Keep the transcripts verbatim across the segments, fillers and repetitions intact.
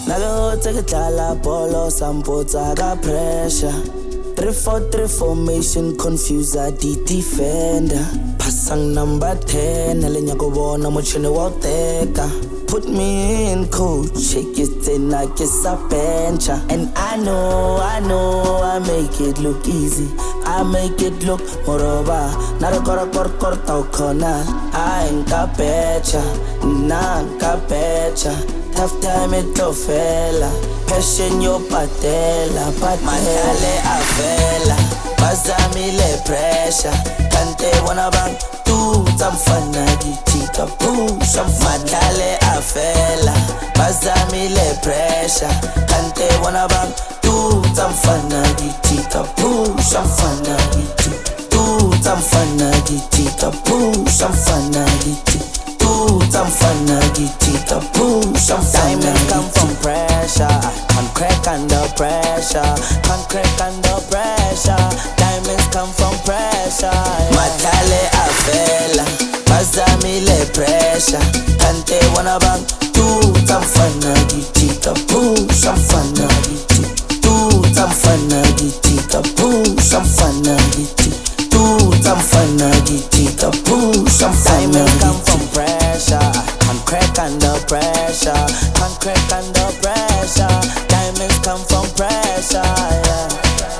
Nalo take it la polo sampota ga pressure. Three four three formation confuser the defender. Pasang number ten elenya go bona mochine wa teka. Put me in coach, shake it in like it's a bench. And I know, I know, I make it look easy. I make it look moroba. Nara kora kor kor tau kona. I ain't got becha, nah got becha. Tough time it to fella. Passion yo patela, patela. Matale a fella. Bazami le pressure. Kante wana bang. Tu tamfana gitika push. Matale a fella. Bazami le pressure. Kante wana bang. Tu tamfana gitika push. Amfana giti. Tu tamfana gitika push. Amfana giti. Tamfana gitika push. Diamonds come from pressure. Can't crack under pressure. Can't crack under pressure. Diamonds come from pressure. Matale a fella. Bazami le pressure. Kante wana bang. Tu tamfana gitika push. Amfana giti. Tu tamfana gitika push. Amfana giti. Tu tamfana gitika push. Diamonds come from pressure. Can't crack under pressure. Can't crack under pressure. Diamonds come from pressure, yeah.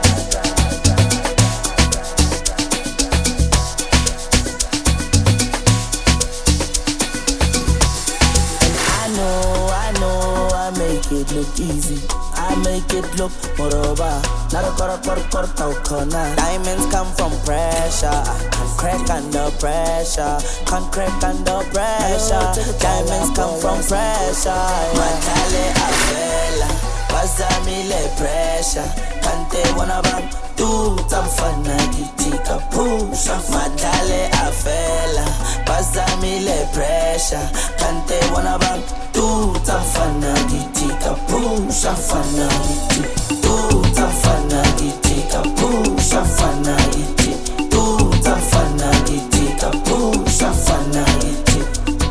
And I know, I know, I make it look easy. I make it look moroba. Nara kora kor kor tau kona. Diamonds come from pressure. Can't crack under pressure. Can't crack under pressure. Diamonds come from pressure. Matale a fella. Bazami le pressure. Kante wana bang. Tu tamfana gitika push. Matale a fella. Bazami le pressure. Kante wana bang. Tu tamfana gitika push. Amfana giti. Tu tamfana gitika push. Amfana giti. Tu tamfana gitika push. Amfana giti.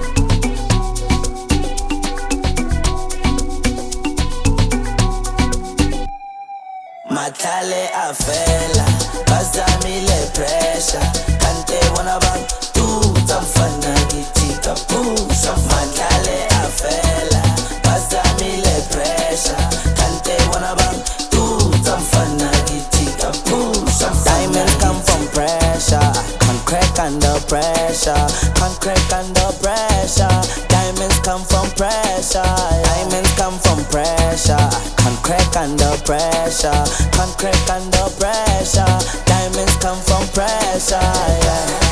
Matale a fella. Bazami le pressure. Kante wana bang. Tu tamfana gitika push. Matale a fella. Bazami le pressure. Kante wana bang. Tu tamfana gitika push. Diamonds come from pressure. Can't crack under pressure. Can't crack under pressure. Diamonds come from pressure. Diamonds come from pressure. Can't crack under pressure. Can't crack under pressure. Diamonds come from pressure, yeah.